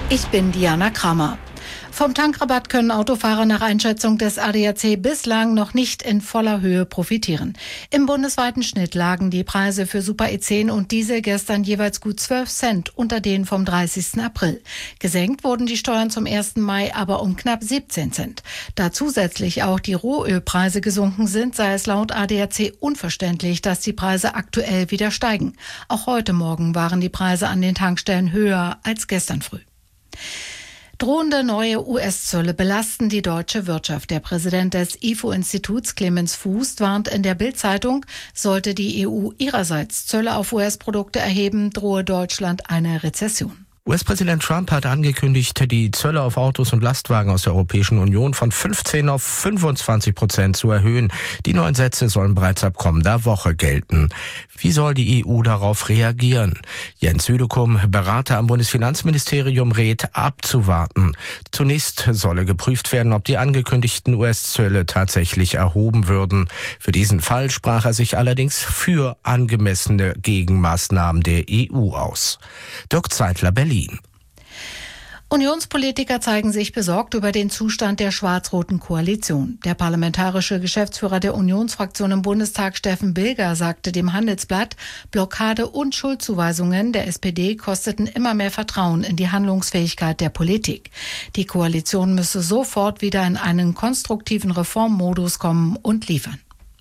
Ich bin Diana Kramer. Vom Tankrabatt können Autofahrer nach Einschätzung des ADAC bislang noch nicht in voller Höhe profitieren. Im bundesweiten Schnitt lagen die Preise für Super E10 und Diesel gestern jeweils gut 12 Cent unter denen vom 30. April. Gesenkt wurden die Steuern zum 1. Mai aber um knapp 17 Cent. Da zusätzlich auch die Rohölpreise gesunken sind, sei es laut ADAC unverständlich, dass die Preise aktuell wieder steigen. Auch heute Morgen waren die Preise an den Tankstellen höher als gestern früh. Drohende neue US-Zölle belasten die deutsche Wirtschaft. Der Präsident des IFO-Instituts, Clemens Fuß, warnt in der Bild-Zeitung, sollte die EU ihrerseits Zölle auf US-Produkte erheben, drohe Deutschland eine Rezession. US-Präsident Trump hat angekündigt, die Zölle auf Autos und Lastwagen aus der Europäischen Union von 15 auf 25% zu erhöhen. Die neuen Sätze sollen bereits ab kommender Woche gelten. Wie soll die EU darauf reagieren? Jens Südekum, Berater am Bundesfinanzministerium, rät, abzuwarten. Zunächst solle geprüft werden, ob die angekündigten US-Zölle tatsächlich erhoben würden. Für diesen Fall sprach er sich allerdings für angemessene Gegenmaßnahmen der EU aus. Dirk Zeitler, Berlin. Unionspolitiker zeigen sich besorgt über den Zustand der schwarz-roten Koalition. Der parlamentarische Geschäftsführer der Unionsfraktion im Bundestag, Steffen Bilger, sagte dem Handelsblatt, Blockade und Schuldzuweisungen der SPD kosteten immer mehr Vertrauen in die Handlungsfähigkeit der Politik. Die Koalition müsse sofort wieder in einen konstruktiven Reformmodus kommen und liefern.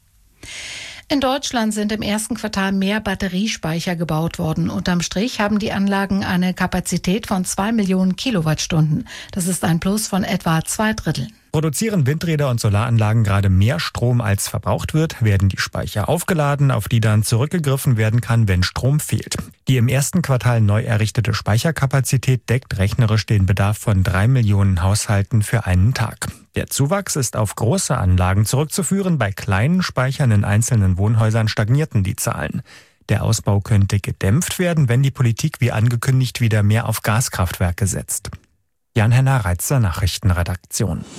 In Deutschland sind im ersten Quartal mehr Batteriespeicher gebaut worden. Unterm Strich haben die Anlagen eine Kapazität von 2 Millionen Kilowattstunden. Das ist ein Plus von etwa 2/3. Produzieren Windräder und Solaranlagen gerade mehr Strom als verbraucht wird, werden die Speicher aufgeladen, auf die dann zurückgegriffen werden kann, wenn Strom fehlt. Die im ersten Quartal neu errichtete Speicherkapazität deckt rechnerisch den Bedarf von 3 Millionen Haushalten für einen Tag. Der Zuwachs ist auf große Anlagen zurückzuführen. Bei kleinen Speichern in einzelnen Wohnhäusern stagnierten die Zahlen. Der Ausbau könnte gedämpft werden, wenn die Politik wie angekündigt wieder mehr auf Gaskraftwerke setzt. Jan-Henner Reitzer, Nachrichtenredaktion.